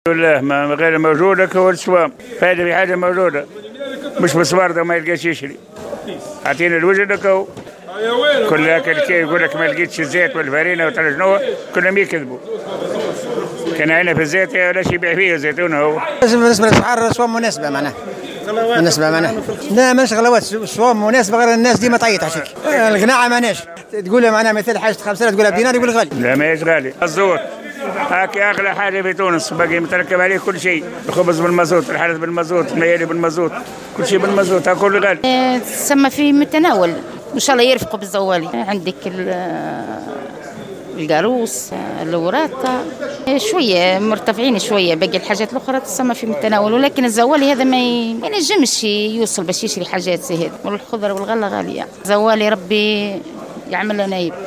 لله ما غير موجودة كوالسوام فهذه في حاجة موجودة مش بصبار ده ما يلقاش يشري أعطينا الوجه دكو كلها كي يقول لك ما لقيتش الزيت والفرينة وتلجنوه كلهم يكذبوا كان هنا في الزيت ولا شيء يبيع فيه زيتون هو بالنسبة للأسعار الصوم مناسبة معناها لا ماناش غلوات الصوم مناسبة غير الناس ديما تعيط عشيك القناعة ماناش تقول له معناها مثل حاجة 5000 تقولها بدينار يقول غالي لا ماهيش غالي الزوت هاكي اغلى حاجه في تونس باقي متركب عليه كل شيء الخبز بالمازوت الحرث بالمازوت الميالي بالمازوت كل شيء بالمازوت كله غالي تسمى في متناول ان شاء الله يرفقوا بالزوالي عندك القاروس الوراثة شوية مرتفعين شوية باقي الحاجات الأخرى تسمى في متناول ولكن الزوالي هذا ما ينجمش يوصل باش يشري حاجات زي هذا والخضر والغلة غالية زوالي ربي يعمل لنا